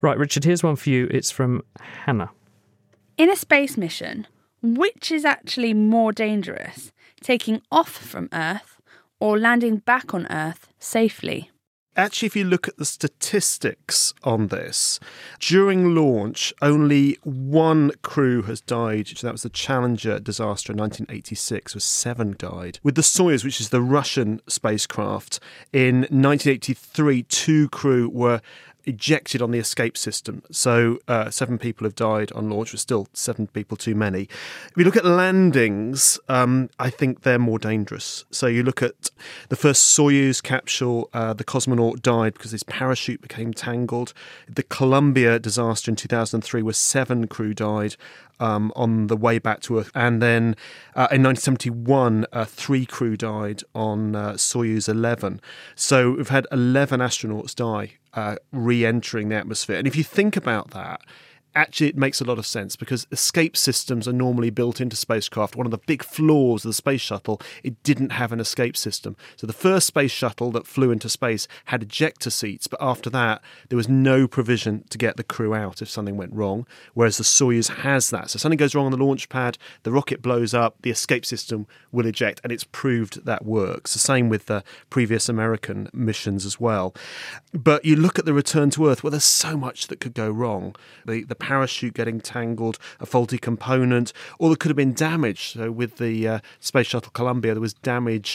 Right, Richard, here's one for you. It's from Hannah. In a space mission, which is actually more dangerous, taking off from Earth or landing back on Earth safely? Actually, if you look at the statistics on this, during launch, only one crew has died. So that was the Challenger disaster in 1986, where 7 died. With the Soyuz, which is the Russian spacecraft, in 1983, 2 crew were ejected on the escape system. So 7 people have died on launch, but still 7 people too many. If you look at landings, I think they're more dangerous. So you look at the first Soyuz capsule, the cosmonaut died because his parachute became tangled. The Columbia disaster in 2003, where 7 crew died on the way back to Earth. And then in 1971, 3 crew died on Soyuz 11. So we've had 11 astronauts die re-entering the atmosphere. And if you think about that, actually it makes a lot of sense, because escape systems are normally built into spacecraft. One of the big flaws of the space shuttle, it didn't have an escape system. So the first space shuttle that flew into space had ejector seats, but after that there was no provision to get the crew out if something went wrong, whereas the Soyuz has that. So something goes wrong on the launch pad, the rocket blows up, the escape system will eject, and it's proved that works. The same with the previous American missions as well. But you look at the return to Earth, well, there's so much that could go wrong. The parachute getting tangled, a faulty component, or there could have been damage. So with the Space Shuttle Columbia, there was damage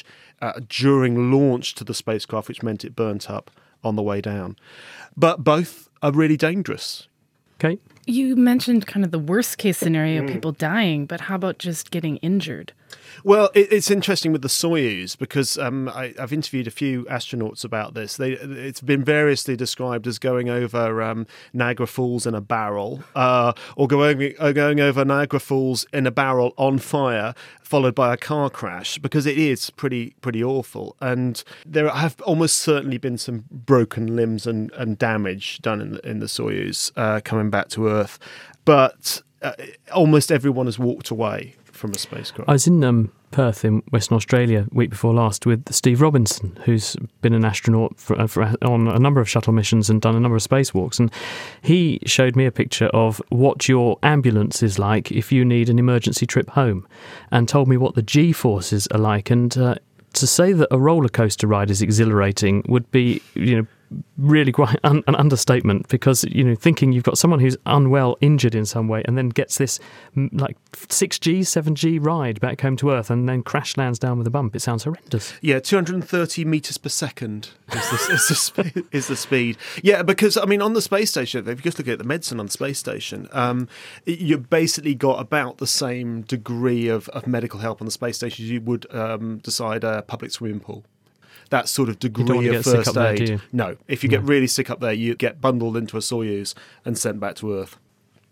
during launch to the spacecraft, which meant it burnt up on the way down. But both are really dangerous. Kate? You mentioned kind of the worst case scenario, people dying, but how about just getting injured? Well, it's interesting with the Soyuz, because I've interviewed a few astronauts about this. It's been variously described as going over Niagara Falls in a barrel, or going over Niagara Falls in a barrel on fire, followed by a car crash, because it is pretty awful. And there have almost certainly been some broken limbs and damage done in the Soyuz coming back to Earth. But almost everyone has walked away from a spacecraft. I was in Perth in Western Australia week before last with Steve Robinson, who's been an astronaut on a number of shuttle missions and done a number of spacewalks, and he showed me a picture of what your ambulance is like if you need an emergency trip home, and told me what the G-forces are like. And to say that a roller coaster ride is exhilarating would be, really quite an understatement, because thinking you've got someone who's unwell, injured in some way, and then gets this like 6G, 7G ride back home to Earth and then crash lands down with a bump, it sounds horrendous. Yeah, 230 metres per second is the speed. Yeah, because on the space station, if you just look at the medicine on the space station, you've basically got about the same degree of medical help on the space station as you would decide a public swimming pool. That sort of degree of first aid. No, if you get really sick up there, you get bundled into a Soyuz and sent back to Earth.